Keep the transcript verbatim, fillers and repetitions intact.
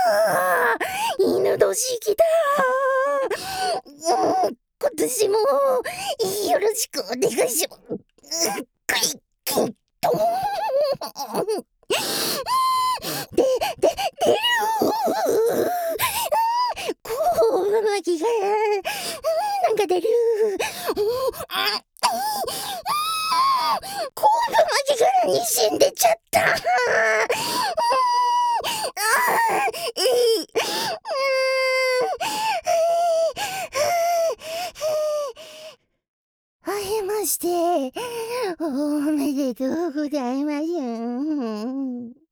ああ、犬年来た。うん、今年もよろしくお願いします。クイッキントン。で、で、出る。こう、巻きが、なんか出る。こう、巻き殻に死んでちゃった。あけまして、おめでとうございます。